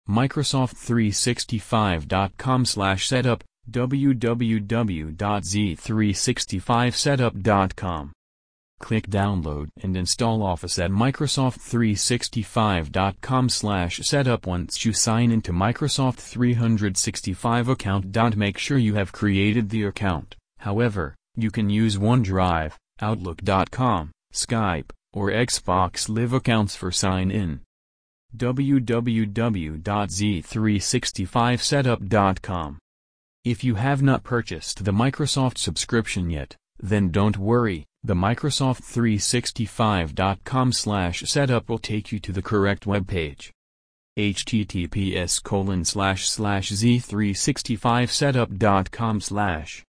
Microsoft365.com/setup, www.z365setup.com. Click Download and install Office at Microsoft365.com/setup. Once you sign into Microsoft 365 account. Make sure you have created the account. However, you can use OneDrive, Outlook.com, Skype, or Xbox Live accounts for sign-in. www.z365setup.com. If you have not purchased the Microsoft subscription yet, then don't worry, the Microsoft365.com/setup will take you to the correct webpage. https://z365setup.com/